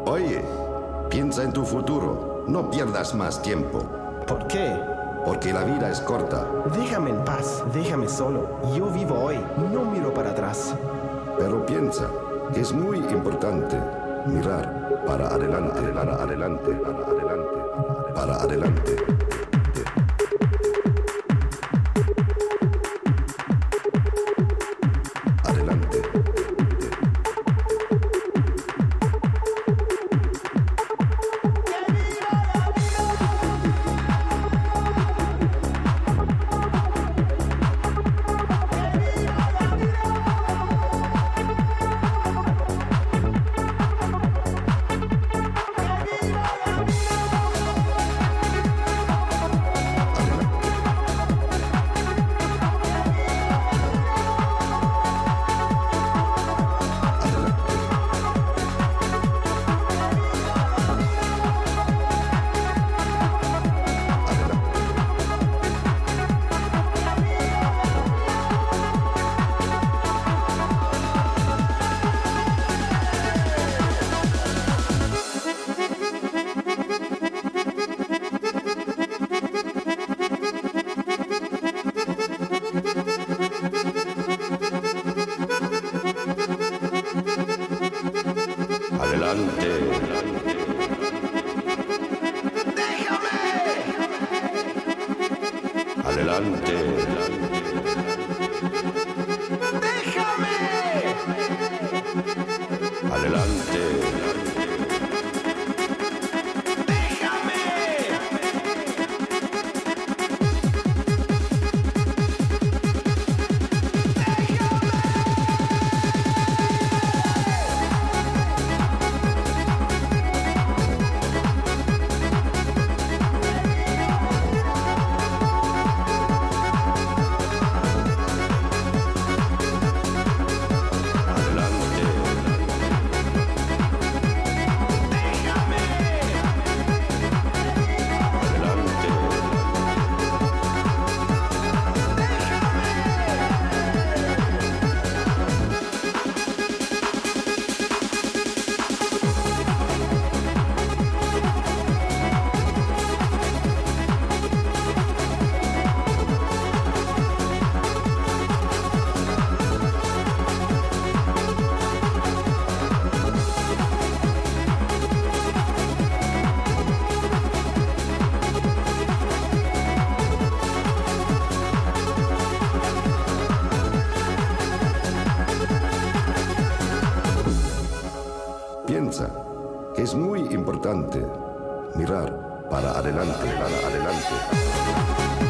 Oye, piensa en tu futuro. No pierdas más tiempo. ¿Por qué? Porque la vida es corta. Déjame en paz, déjame solo. Yo vivo hoy, no miro para atrás. Pero piensa que es muy importante mirar para adelante, para adelante, para adelante, para adelante. Piensa que es muy importante mirar para adelante, para adelante.